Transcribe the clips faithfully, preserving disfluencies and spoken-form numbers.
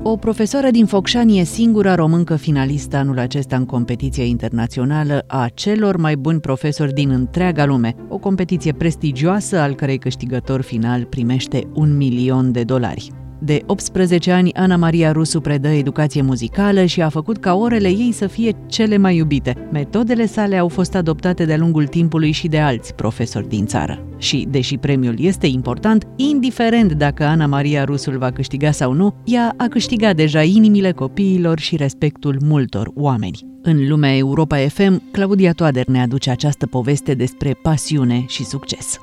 O profesoară din Focșani e singura româncă finalistă anul acesta în competiția internațională a celor mai buni profesori din întreaga lume, o competiție prestigioasă al cărei câștigător final primește un milion de dolari. De optsprezece ani, Ana Maria Rusu predă educație muzicală și a făcut ca orele ei să fie cele mai iubite. Metodele sale au fost adoptate de-a lungul timpului și de alți profesori din țară. Și, deși premiul este important, indiferent dacă Ana Maria Rusu îl va câștiga sau nu, ea a câștigat deja inimile copiilor și respectul multor oameni. În lumea Europa F M, Claudia Toader ne aduce această poveste despre pasiune și succes.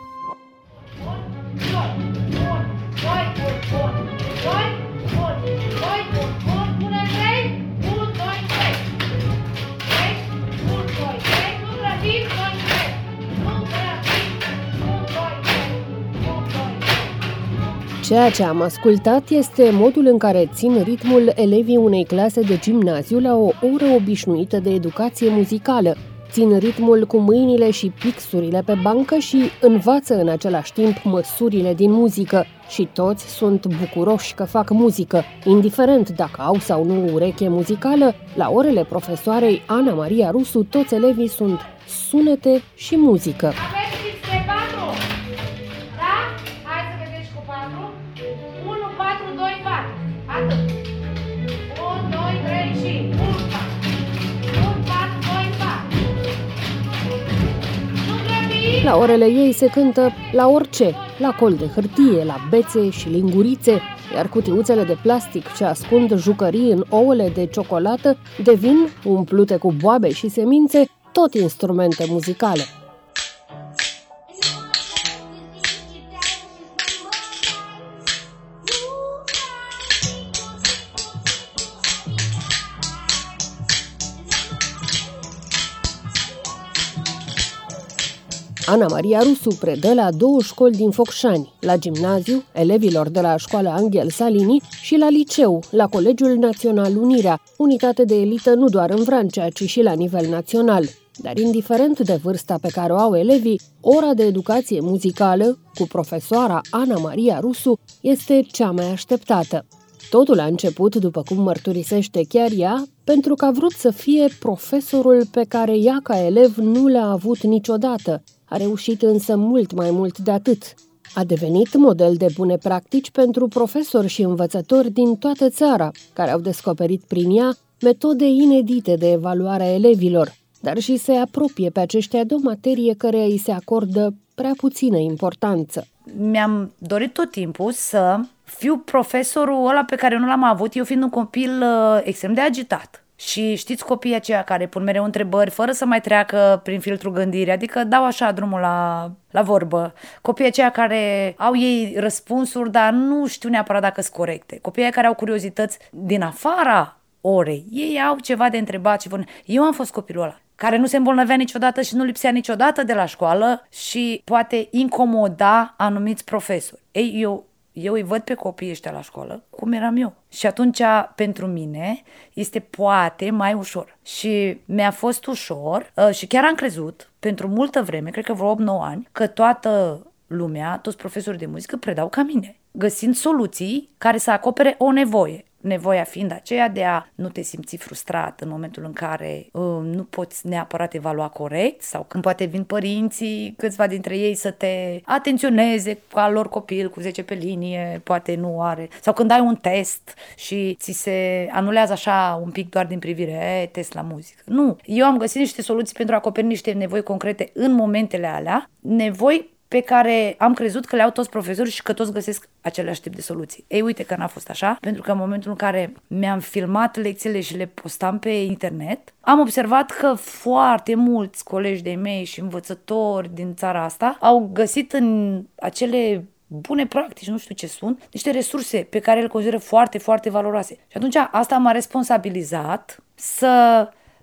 Ceea ce am ascultat este modul în care țin ritmul elevii unei clase de gimnaziu la o oră obișnuită de educație muzicală. Țin ritmul cu mâinile și pixurile pe bancă și învață în același timp măsurile din muzică. Și toți sunt bucuroși că fac muzică, indiferent dacă au sau nu ureche muzicală. La orele profesoarei Ana Maria Rusu, toți elevii sunt sunete și muzică. La orele ei se cântă la orice, la col de hârtie, la bețe și lingurițe, iar cutiuțele de plastic ce ascund jucării în ouăle de ciocolată devin, umplute cu boabe și semințe, tot instrumente muzicale. Ana Maria Rusu predă la două școli din Focșani, la gimnaziu, elevilor de la școala Angel Salini și la liceu, la Colegiul Național Unirea, unitate de elită nu doar în Vrancea, ci și la nivel național. Dar indiferent de vârsta pe care o au elevii, ora de educație muzicală, cu profesoara Ana Maria Rusu, este cea mai așteptată. Totul a început, după cum mărturisește chiar ea, pentru că a vrut să fie profesorul pe care ea ca elev nu l-a avut niciodată. A reușit însă mult mai mult de atât. A devenit model de bune practici pentru profesori și învățători din toată țara, care au descoperit prin ea metode inedite de evaluare a elevilor, dar și se apropie pe aceștia de o materie căreia îi se acordă prea puțină importanță. Mi-am dorit tot timpul să fiu profesorul ăla pe care nu l-am avut, eu fiind un copil uh, extrem de agitat. Și știți copiii aceia care pun mereu întrebări fără să mai treacă prin filtrul gândirii, adică dau așa drumul la, la vorbă. Copiii aceia care au ei răspunsuri, dar nu știu neapărat dacă sunt corecte. Copiii care au curiozități din afara orei, ei au ceva de întrebat. Ce vor... Eu am fost copilul ăla care nu se îmbolnăvea niciodată și nu lipsea niciodată de la școală și poate incomoda anumiți profesori. Ei, eu Eu îi văd pe copiii ăștia la școală cum eram eu. Și atunci, pentru mine, este poate mai ușor. Și mi-a fost ușor și chiar am crezut, pentru multă vreme, cred că vreo opt nouă ani, că toată lumea, toți profesorii de muzică predau ca mine, găsind soluții care să acopere o nevoie. Nevoia fiind aceea de a nu te simți frustrat în momentul în care uh, nu poți neapărat evalua corect sau când poate vin părinții, câțiva dintre ei să te atenționeze ca lor copil cu zece pe linie, poate nu are, sau când ai un test și ți se anulează așa un pic doar din privire, e, test la muzică. Nu, eu am găsit niște soluții pentru a acoperi niște nevoi concrete în momentele alea, nevoi pe care am crezut că le au toți profesorii și că toți găsesc același tip de soluții. Ei, uite că n-a fost așa, pentru că în momentul în care mi-am filmat lecțiile și le postam pe internet, am observat că foarte mulți colegi de mei și învățători din țara asta au găsit în acele bune practici, nu știu ce sunt, niște resurse pe care le consideră foarte, foarte valoroase. Și atunci asta m-a responsabilizat să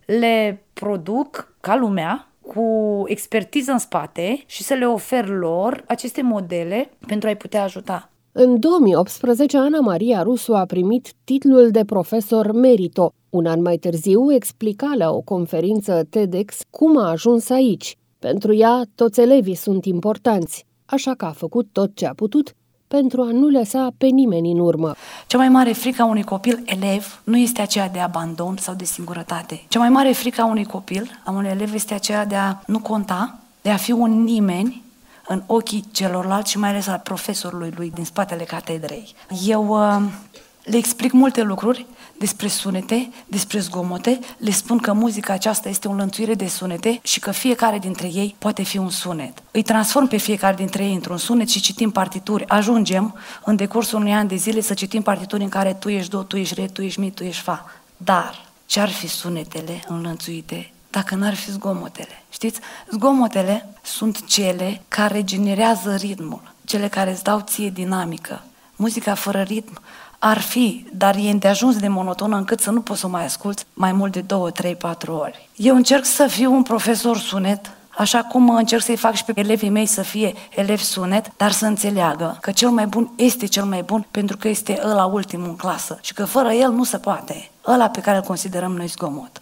le produc ca lumea, cu expertiză în spate și să le ofer lor aceste modele pentru a-i putea ajuta. În două mii optsprezece, Ana Maria Rusu a primit titlul de profesor merito. Un an mai târziu explica la o conferință TEDx cum a ajuns aici. Pentru ea, toți elevii sunt importanți, așa că a făcut tot ce a putut pentru a nu lăsa pe nimeni în urmă. Cea mai mare frică a unui copil elev nu este aceea de abandon sau de singurătate. Cea mai mare frică a unui copil, a unui elev, este aceea de a nu conta, de a fi un nimeni în ochii celorlalți și mai ales al profesorului lui din spatele catedrei. Eu uh, le explic multe lucruri despre sunete, despre zgomote, le spun că muzica aceasta este o înlănțuire de sunete și că fiecare dintre ei poate fi un sunet. Îi transform pe fiecare dintre ei într-un sunet și citim partituri. Ajungem în decursul unui an de zile să citim partituri în care tu ești do, tu ești re, tu ești mi, tu ești fa. Dar ce-ar fi sunetele înlănțuite dacă n-ar fi zgomotele? Știți? Zgomotele sunt cele care generează ritmul, cele care îți dau ție dinamică. Muzica fără ritm ar fi, dar e îndeajuns de monotonă încât să nu poți să o mai asculți mai mult de două, trei, patru ori. Eu încerc să fiu un profesor sunet, așa cum încerc să-i fac și pe elevii mei să fie elevi sunet, dar să înțeleagă că cel mai bun este cel mai bun pentru că este ăla ultimul în clasă și că fără el nu se poate, ăla pe care îl considerăm noi zgomot.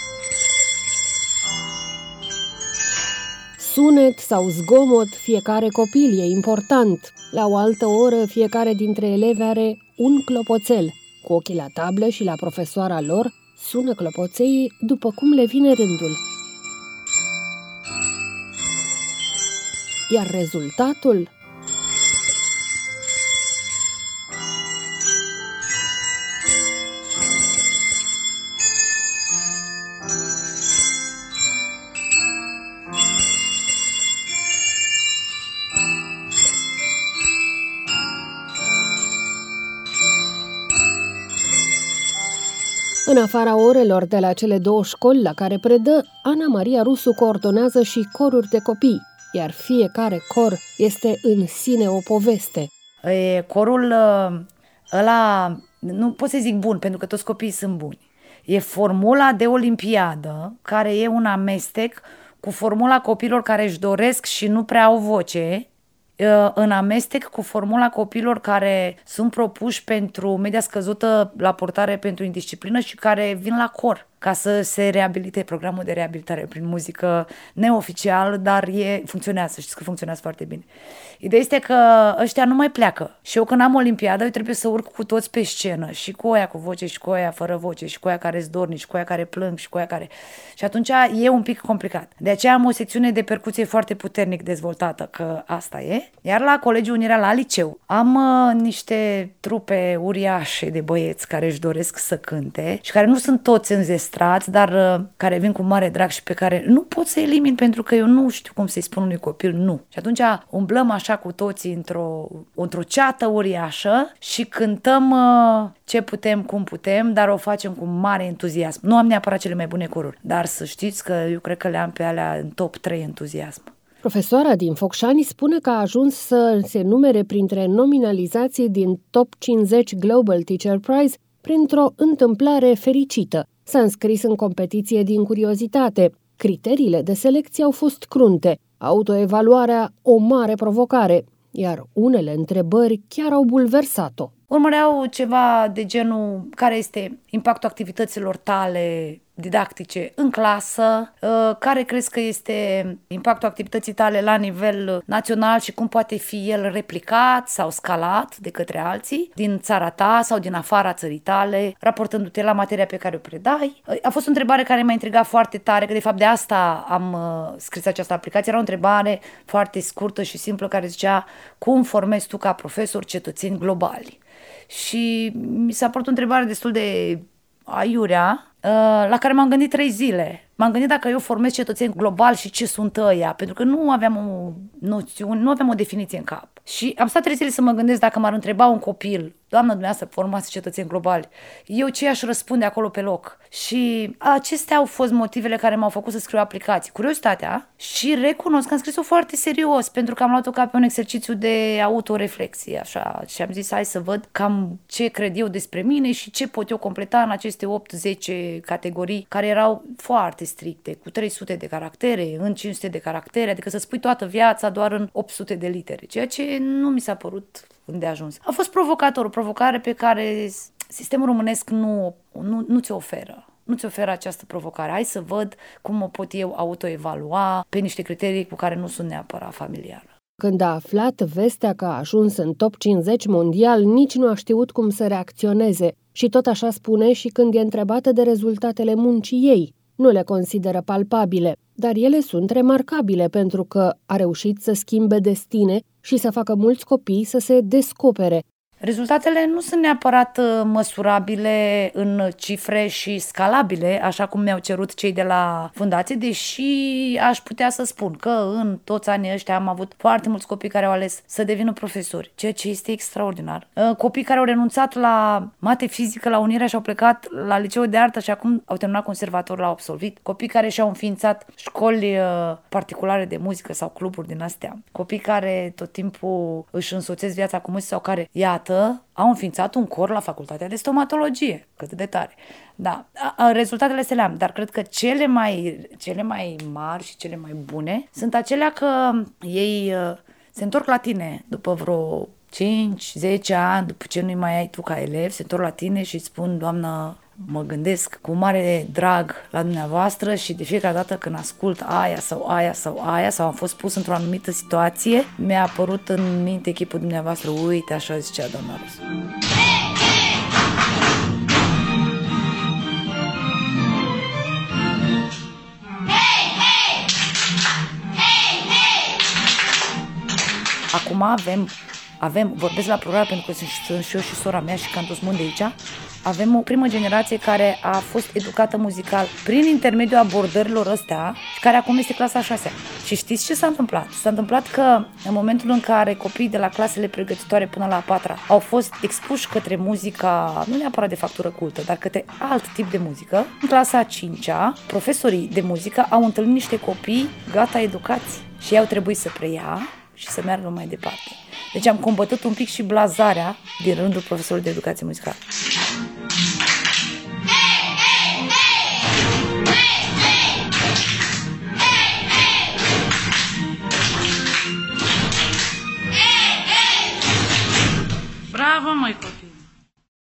Sunet sau zgomot, fiecare copil e important. La o altă oră, fiecare dintre elevi are un clopoțel. Cu ochii la tablă și la profesoara lor, sună clopoței după cum le vine rândul. Iar rezultatul? În afara orelor de la cele două școli la care predă, Ana Maria Rusu coordonează și coruri de copii, iar fiecare cor este în sine o poveste. E, corul ăla, nu pot să zic bun, pentru că toți copiii sunt buni. E formula de olimpiadă, care e un amestec cu formula copiilor care își doresc și nu prea au voce, în amestec cu formula copiilor care sunt propuși pentru media scăzută la portare pentru indisciplină și care vin la cor ca să se reabilite, programul de reabilitare prin muzică neoficial, dar e, funcționează, știți că funcționează foarte bine. Ideea este că ăștia nu mai pleacă și eu când am olimpiadă, eu trebuie să urc cu toți pe scenă, și cu oia cu voce, și cu oia fără voce, și cu oia care zdornici, și cu oia care plâng, și cu oia care... Și atunci e un pic complicat. De aceea am o secțiune de percuție foarte puternic dezvoltată, că asta e. Iar la Colegiul Unirea, la liceu, am uh, niște trupe uriașe de băieți care își doresc să cânte și care nu sunt toți înzestrați, dar uh, care vin cu mare drag și pe care nu pot să elimin pentru că eu nu știu cum să-i spun unui copil nu. Și atunci umblăm așa cu toții într-o, într-o ceată uriașă și cântăm uh, ce putem, cum putem, dar o facem cu mare entuziasm. Nu am neapărat cele mai bune coruri, dar să știți că eu cred că le am pe alea în top trei entuziasm. Profesoara din Focșani spune că a ajuns să se numere printre nominalizații din Top cincizeci Global Teacher Prize printr-o întâmplare fericită. S-a înscris în competiție din curiozitate. Criteriile de selecție au fost crunte, autoevaluarea o mare provocare, iar unele întrebări chiar au bulversat-o. Urmăreau ceva de genul care este impactul activităților tale didactice în clasă, care crezi că este impactul activității tale la nivel național și cum poate fi el replicat sau scalat de către alții din țara ta sau din afara țării tale, raportându-te la materia pe care o predai. A fost o întrebare care m-a intrigat foarte tare, că de fapt de asta am scris această aplicație. Era o întrebare foarte scurtă și simplă care zicea: cum formezi tu ca profesor cetățeni globali? Și mi s-a părut o întrebare destul de aiurea, la care m-am gândit trei zile. M-am gândit dacă eu formez cetățeni globali și ce sunt ăia, pentru că nu aveam o noțiune, nu aveam o definiție în cap. Și am stat trei zile să mă gândesc dacă m-ar întreba un copil: doamnă, dumneavoastră formați cetățeni globali, eu ce aș răspunde acolo pe loc? Și acestea au fost motivele care m-au făcut să scriu aplicații. Curiozitatea, și recunosc că am scris-o foarte serios, pentru că am luat-o ca pe un exercițiu de autoreflexie, așa, și am zis hai să văd cam ce cred eu despre mine și ce pot eu completa în aceste opt zece categorii care erau foarte stricte, cu trei sute de caractere, în cinci sute de caractere, adică să spui toată viața doar în opt sute de litere, ceea ce nu mi s-a părut îndeajuns. A fost provocator, o provocare pe care sistemul românesc nu, nu, nu ți-o oferă. Nu ți oferă această provocare. Hai să văd cum o pot eu autoevalua pe niște criterii cu care nu sunt neapărat familiară. Când a aflat vestea că a ajuns în top cincizeci mondial, nici nu a știut cum să reacționeze și tot așa spune și când e întrebată de rezultatele muncii ei. Nu le consideră palpabile, dar ele sunt remarcabile pentru că a reușit să schimbe destine și să facă mulți copii să se descopere. Rezultatele nu sunt neapărat măsurabile în cifre și scalabile, așa cum mi-au cerut cei de la fundație, deși aș putea să spun că în toți anii ăștia am avut foarte mulți copii care au ales să devină profesori, ceea ce este extraordinar. Copii care au renunțat la mate fizică la Unirea și au plecat la liceul de artă și acum au terminat conservatorul, l-au absolvit. Copii care și-au înființat școli particulare de muzică sau cluburi din astea. Copii care tot timpul își însoțesc viața cu muzică sau care, iată, au înființat un cor la facultatea de stomatologie. Cât de tare. Da, rezultatele se le-am, dar cred că cele mai, cele mai mari și cele mai bune sunt acelea că ei se întorc la tine după vreo cinci zece ani, după ce nu-i mai ai tu ca elev, se întorc la tine și îți spun: doamnă, mă gândesc cu mare drag la dumneavoastră și de fiecare dată când ascult aia sau aia sau aia sau am fost pus într-o anumită situație, mi-a apărut în minte chipul dumneavoastră. Uite, așa zicea doamna Rus. Acum avem, avem, vorbesc la plural pentru că sunt și eu și sora mea și Cantus Mundi aici, avem o primă generație care a fost educată muzical prin intermediul abordărilor astea și care acum este clasa a șasea. Și știți ce s-a întâmplat? S-a întâmplat că în momentul în care copiii de la clasele pregătitoare până la a patra au fost expuși către muzica, nu neapărat de factură cultă, dar către alt tip de muzică, în clasa a cincea, profesorii de muzică au întâlnit niște copii gata educați și ei au trebuit să preia și să meargă mai departe. Deci am combătut un pic și blazarea din rândul profesorilor de educație muzicală. Bravo, măi copii!